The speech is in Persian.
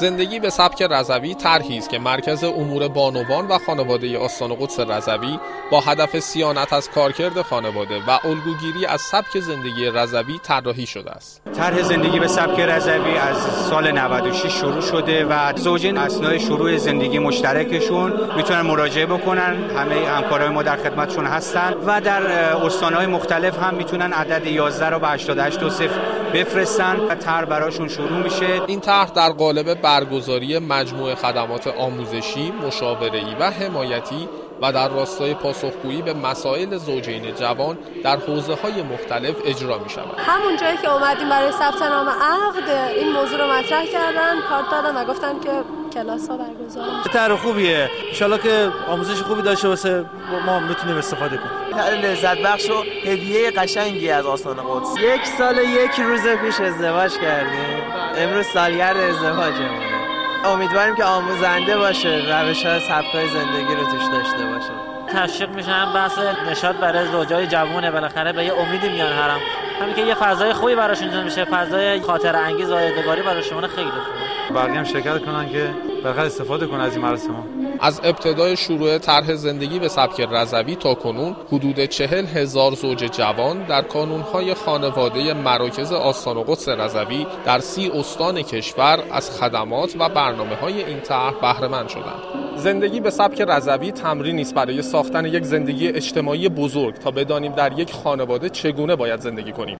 زندگی به سبک رضوی طرحی است که مرکز امور بانوان و خانواده آستان قدس رضوی با هدف صیانت از کارکرد خانواده و الگوگیری از سبک زندگی رضوی طراحی شده است. طرح زندگی به سبک رضوی از سال 96 شروع شده و زوجین اثناء شروع زندگی مشترکشون میتونن مراجعه بکنن. همه همکارای ما در خدمتشون هستن و در استان‌های مختلف هم میتونن عدد 11 رو به 8820 بفرستن و طرح براشون شروع میشه. این طرح در قالب برگزاری مجموعه خدمات آموزشی، مشاوره‌ای و حمایتی و در راستای پاسخگویی به مسائل زوجین جوان در حوزه‌های مختلف اجرا می‌شود. همون جایی که اومدیم برای ثبت نام عقد این موضوع رو مطرح کردن، کارت دادن و گفتن که کلاس‌ها برگزار میشه. طرح خوبیه. ان شاءالله که آموزش خوبی داشته باشه ما میتونیم استفاده کنیم. طرح لذت بخش و هدیه قشنگی از آستان قدس. 1 سال 1 روز پیش ازدواج کردیم. امروز سالگرد ازدواجمونه. امیدواریم که آموزنده باشه، روش‌ها سبک‌های زندگی رو توش داشته باشه. تشویق میشن بحث نشاط برای زوجای جوونه، بالاخره به یه امیدی میان هرم. همین که یه فضای خوبی براشون ایجاد میشه، فضای خاطره انگیز و یادگاری براشون خیلی خوبه. بقیه هم شرکت کنن که بالاخره استفاده کنن از این مراسم. از ابتدای شروع طرح زندگی به سبک رضوی تا کنون حدود 40,000 زوج جوان در کانون‌های خانواده مراکز آستان قدس رضوی در 30 استان کشور از خدمات و برنامه‌های این طرح بهره مند شدند. زندگی به سبک رضوی تمرینی است برای ساختن یک زندگی اجتماعی بزرگ تا بدانیم در یک خانواده چگونه باید زندگی کنیم.